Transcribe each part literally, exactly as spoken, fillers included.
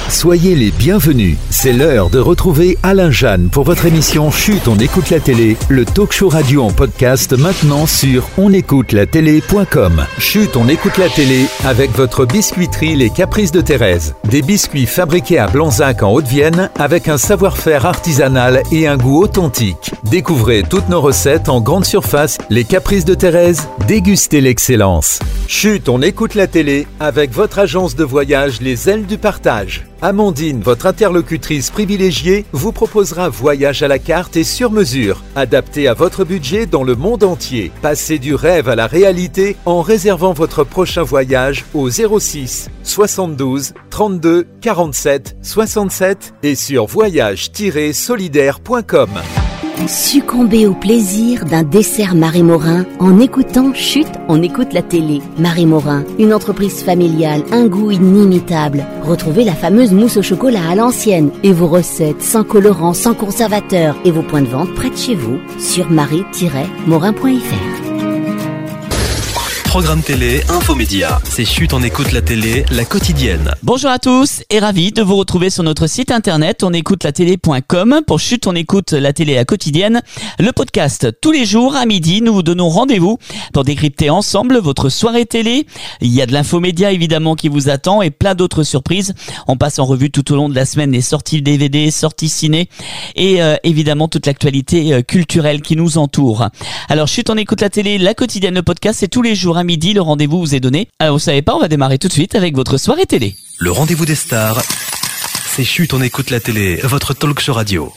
Soyez les bienvenus. C'est l'heure de retrouver Alain Jeanne pour votre émission Chut, on écoute la télé, le talk show radio en podcast maintenant sur on écoute la télé point com. Chut, on écoute la télé avec votre biscuiterie Les Caprices de Thérèse. Des biscuits fabriqués à Blanzac en Haute-Vienne avec un savoir-faire artisanal et un goût authentique. Découvrez toutes nos recettes en grande surface. Les Caprices de Thérèse, dégustez l'excellence. Chut, on écoute la télé avec votre agence de voyage Les Ailes du Partage. Amandine, votre interlocutrice privilégiée, vous proposera voyage à la carte et sur mesure, adapté à votre budget dans le monde entier. Passez du rêve à la réalité en réservant votre prochain voyage au zéro six soixante-douze trente-deux quarante-sept soixante-sept et sur voyage tiret solidaire point com. Succombez au plaisir d'un dessert Marie Morin en écoutant Chut, on écoute la télé. Marie Morin, une entreprise familiale, un goût inimitable. Retrouvez la fameuse mousse au chocolat à l'ancienne et vos recettes sans colorant, sans conservateur et vos points de vente près de chez vous sur marie tiret morin point f r. Programme télé, infomédia. C'est Chut, on écoute la télé, la quotidienne. Bonjour à tous et ravi de vous retrouver sur notre site internet on écoute la télé point com pour Chut, on écoute la télé, la quotidienne. Le podcast, tous les jours à midi, nous vous donnons rendez-vous pour décrypter ensemble votre soirée télé. Il y a de l'infomédia évidemment qui vous attend et plein d'autres surprises. On passe en revue tout au long de la semaine les sorties D V D, sorties ciné et euh, évidemment toute l'actualité euh, culturelle qui nous entoure. Alors Chut, on écoute la télé, la quotidienne, le podcast, c'est tous les jours à midi, le rendez-vous vous est donné. Alors vous savez pas, on va démarrer tout de suite avec votre soirée télé. Le rendez-vous des stars, c'est Chut, on écoute la télé, votre talk show radio.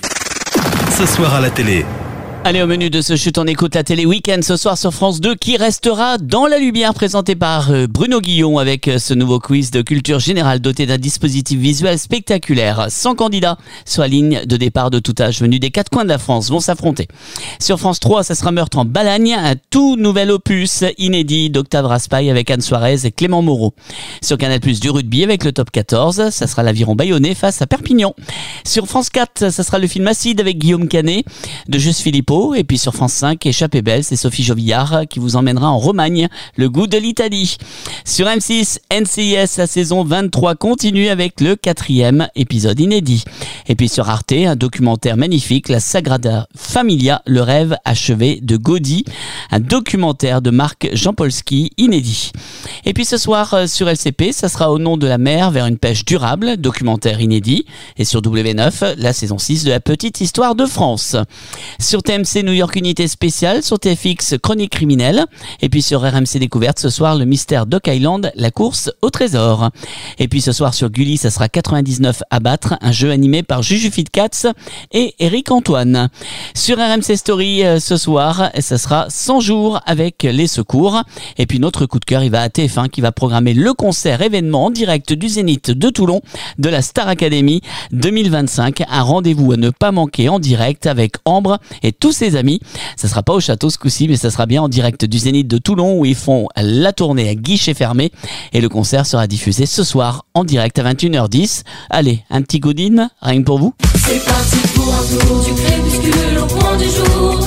Ce soir à la télé. Allez, au menu de ce Chut, on écoute la télé week-end ce soir sur France deux qui restera dans la lumière, présenté par Bruno Guillon avec ce nouveau quiz de culture générale doté d'un dispositif visuel spectaculaire. cent candidats sur la ligne de départ de tout âge venus des quatre coins de la France vont s'affronter. Sur France trois, ça sera Meurtre en Balagne, un tout nouvel opus inédit d'Octave Raspail avec Anne Suarez et Clément Moreau. Sur Canal+, du rugby avec le top quatorze, ça sera l'Aviron Bayonnais face à Perpignan. Sur France quatre, ça sera le film Acide avec Guillaume Canet de Juste Philippot. Et puis sur France cinq, Échappée belle, c'est Sophie Jovillard qui vous emmènera en Romagne, le goût de l'Italie. Sur M six, N C I S, la saison vingt-trois continue avec le quatrième épisode inédit. Et puis sur Arte, un documentaire magnifique, La Sagrada Familia, le rêve achevé de Gaudí, un documentaire de Marc Jampolsky inédit. Et puis ce soir sur L C P, ça sera Au nom de la mer vers une pêche durable, documentaire inédit. Et sur W neuf, la saison six de La petite histoire de France. Sur T M C New York Unité spéciale, sur T F X Chronique criminelle, et puis sur R M C Découverte ce soir le mystère Doc Island, la course au trésor. Et puis ce soir sur Gulli, ça sera quatre-vingt-dix-neuf à battre, un jeu animé par Juju Fitcats et Eric Antoine. Sur R M C Story ce soir, ça sera cent jours avec les secours. Et puis notre coup de cœur, il va à T F un qui va programmer le concert événement en direct du Zénith de Toulon de la Star Academy deux mille vingt-cinq. Un rendez-vous à ne pas manquer en direct avec Ambre et tous ses amis. Ça sera pas au château ce coup-ci, mais ça sera bien en direct du Zénith de Toulon où ils font la tournée à guichet fermé et le concert sera diffusé ce soir en direct à vingt et une heures dix. Allez, un petit Godine, rien que pour vous. C'est parti pour un tour du crépuscule au point du jour.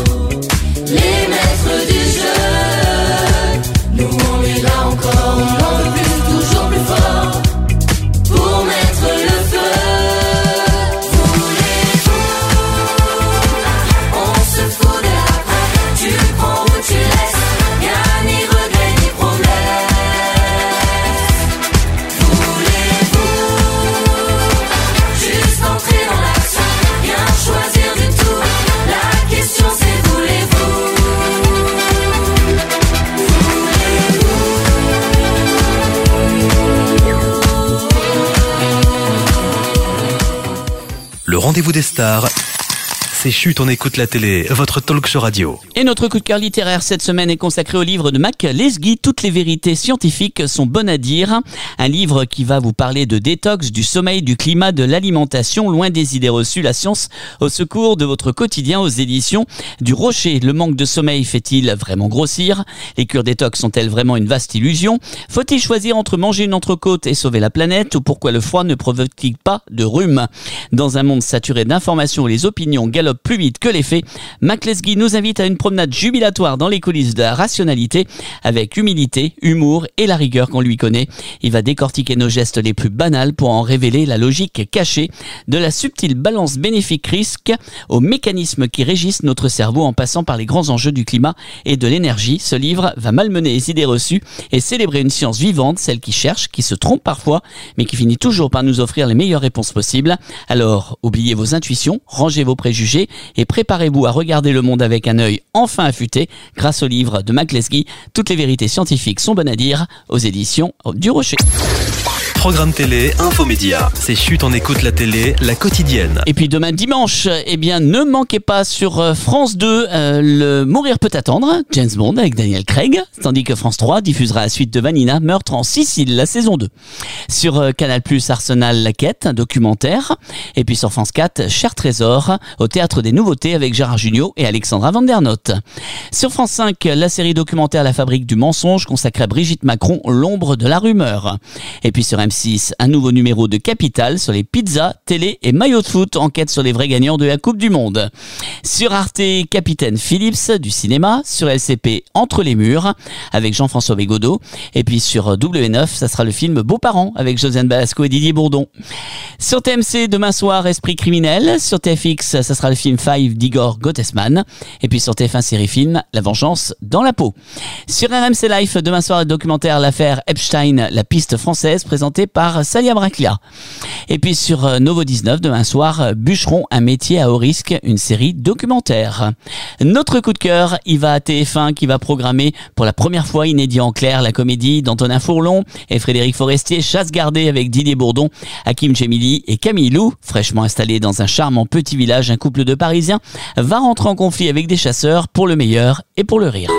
Les maîtres du jeu, nous on est là encore, on en veut plus, toujours plus fort pour mettre le feu. Le rendez-vous des stars, c'est Chut, on écoute la télé, votre talk show radio. Et notre coup de cœur littéraire cette semaine est consacré au livre de Mac Lesguy, Toutes les vérités scientifiques sont bonnes à dire. Un livre qui va vous parler de détox, du sommeil, du climat, de l'alimentation, loin des idées reçues, la science au secours de votre quotidien aux éditions du Rocher. Le manque de sommeil fait-il vraiment grossir? Les cures détox sont-elles vraiment une vaste illusion? Faut-il choisir entre manger une entrecôte et sauver la planète? Ou pourquoi le froid ne provoque-t-il pas de rhume? Dans un monde saturé d'informations où les opinions galopent plus vite que les faits. Mac Lesguy nous invite à une promenade jubilatoire dans les coulisses de la rationalité avec humilité, humour et la rigueur qu'on lui connaît. Il va décortiquer nos gestes les plus banals pour en révéler la logique cachée de la subtile balance bénéfique-risque aux mécanismes qui régissent notre cerveau en passant par les grands enjeux du climat et de l'énergie. Ce livre va malmener les idées reçues et célébrer une science vivante, celle qui cherche, qui se trompe parfois, mais qui finit toujours par nous offrir les meilleures réponses possibles. Alors, oubliez vos intuitions, rangez vos préjugés et préparez-vous à regarder le monde avec un œil enfin affûté grâce au livre de Mac Lesguy. Toutes les vérités scientifiques sont bonnes à dire aux éditions du Rocher. Programme télé, infomédia. C'est Chut, on écoute la télé, la quotidienne. Et puis demain dimanche, eh bien ne manquez pas sur France deux euh, le Mourir peut attendre, James Bond avec Daniel Craig, tandis que France trois diffusera la suite de Vanina, Meurtre en Sicile, la saison deux. Sur euh, Canal plus, Arsenal, la quête, un documentaire. Et puis sur France quatre, Cher Trésor, au Théâtre des Nouveautés avec Gérard Jugnot et Alexandra Vandernoot. Sur France cinq, la série documentaire La Fabrique du mensonge consacrée à Brigitte Macron, l'ombre de la rumeur. Et puis sur M six, un nouveau numéro de Capital sur les pizzas, télé et maillots de foot, enquête sur les vrais gagnants de la Coupe du Monde. Sur Arte, Capitaine Phillips du cinéma. Sur L C P, Entre les murs avec Jean-François Bégodeau. Et puis sur W neuf, ça sera le film Beaux-parents avec Josiane Balasco et Didier Bourdon. Sur T M C, demain soir, Esprit criminel. Sur T F X, ça sera le film Five d'Igor Gottesman. Et puis sur T F un Série Film, La vengeance dans la peau. Sur R M C Life, demain soir, le documentaire L'affaire Epstein, la piste française, présenté par Salia Braclia. Et puis sur Novo dix-neuf, demain soir, Bûcheron, un métier à haut risque, une série documentaire. Notre coup de cœur, il va à T F un qui va programmer pour la première fois inédit en clair la comédie d'Antonin Fourlon et Frédéric Forestier, Chasse gardée avec Didier Bourdon, Hakim Djemili et Camille Lou. Fraîchement installé dans un charmant petit village, un couple de Parisiens va rentrer en conflit avec des chasseurs pour le meilleur et pour le rire.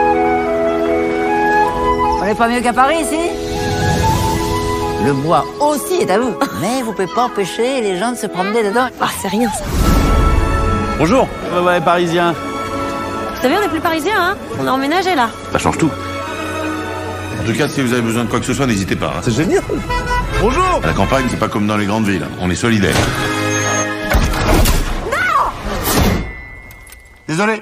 On n'est pas mieux qu'à Paris ici ? Le bois aussi est à vous. Mais vous pouvez pas empêcher les gens de se promener dedans. Ah, c'est rien ça. Bonjour. Ouais, ouais, parisien. Vous savez, on n'est plus parisiens, hein. On a emménagé là. Ça change tout. En tout cas, si vous avez besoin de quoi que ce soit, n'hésitez pas. Hein. C'est génial. Bonjour. À la campagne, c'est pas comme dans les grandes villes. On est solidaires. Non. Désolé.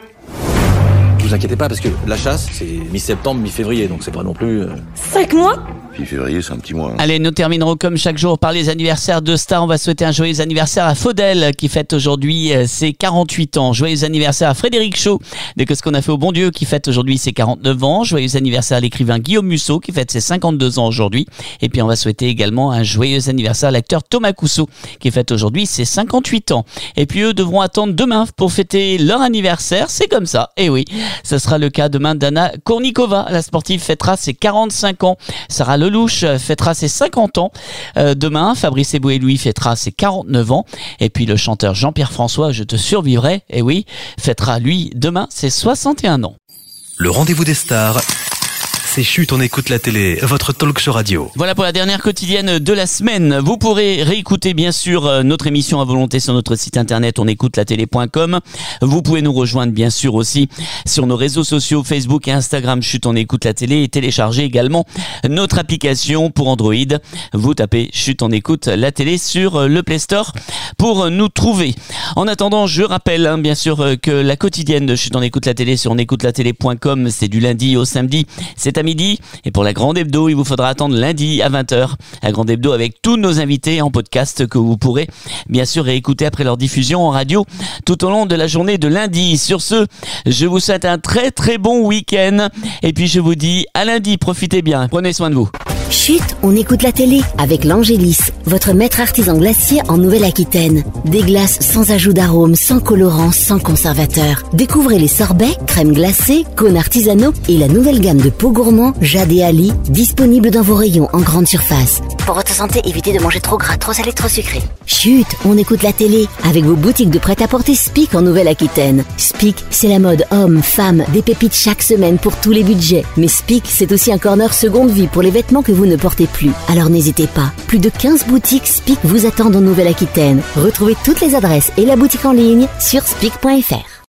Ne vous inquiétez pas parce que la chasse, c'est mi-septembre, mi-février, donc c'est pas non plus... Euh... Cinq mois ? Puis février, c'est un petit mois. Hein. Allez, nous terminerons comme chaque jour par les anniversaires de stars. On va souhaiter un joyeux anniversaire à Faudel qui fête aujourd'hui ses quarante-huit ans. Joyeux anniversaire à Frédéric Shaw de Que ce qu'on a fait au bon Dieu qui fête aujourd'hui ses quarante-neuf ans. Joyeux anniversaire à l'écrivain Guillaume Musso qui fête ses cinquante-deux ans aujourd'hui. Et puis on va souhaiter également un joyeux anniversaire à l'acteur Thomas Cousseau qui fête aujourd'hui ses cinquante-huit ans. Et puis eux devront attendre demain pour fêter leur anniversaire. C'est comme ça. Et oui, ce sera le cas demain d'Anna Kournikova. La sportive fêtera ses quarante-cinq ans. Sarah Lelouch fêtera ses cinquante ans. Euh, demain, Fabrice Eboué-Louis fêtera ses quarante-neuf ans. Et puis le chanteur Jean-Pierre François, Je te survivrai, et oui, fêtera lui demain ses soixante et un ans. Le rendez-vous des stars, c'est Chut, on écoute la télé, votre talk show radio. Voilà pour la dernière quotidienne de la semaine. Vous pourrez réécouter bien sûr notre émission à volonté sur notre site internet on écoute la télé point com. Vous pouvez nous rejoindre bien sûr aussi sur nos réseaux sociaux Facebook et Instagram Chut, on écoute la télé et télécharger également notre application pour Android. Vous tapez Chut, on écoute la télé sur le Play Store pour nous trouver. En attendant, je rappelle hein, bien sûr que la quotidienne de Chut, on écoute la télé sur on écoute la télé point com, c'est du lundi au samedi. C'est à midi. Et pour la Grande Hebdo, il vous faudra attendre lundi à vingt heures. La Grande Hebdo avec tous nos invités en podcast que vous pourrez bien sûr réécouter après leur diffusion en radio tout au long de la journée de lundi. Sur ce, je vous souhaite un très très bon week-end. Et puis je vous dis à lundi, profitez bien. Prenez soin de vous. Chut, on écoute la télé avec l'Angélis, votre maître artisan glacier en Nouvelle-Aquitaine. Des glaces sans ajout d'arôme, sans colorant, sans conservateur. Découvrez les sorbets, crèmes glacées, cônes artisanaux et la nouvelle gamme de pots gourmands Jade et Ali, disponible dans vos rayons en grande surface. Pour votre santé, évitez de manger trop gras, trop salé, trop sucré. Chut, on écoute la télé avec vos boutiques de prêt-à-porter Spic en Nouvelle-Aquitaine. Spic, c'est la mode homme, femme, des pépites chaque semaine pour tous les budgets. Mais Spic, c'est aussi un corner seconde vie pour les vêtements que vous ne portez plus. Alors n'hésitez pas. Plus de quinze boutiques Spic vous attendent en Nouvelle-Aquitaine. Retrouvez toutes les adresses et la boutique en ligne sur spic point f r.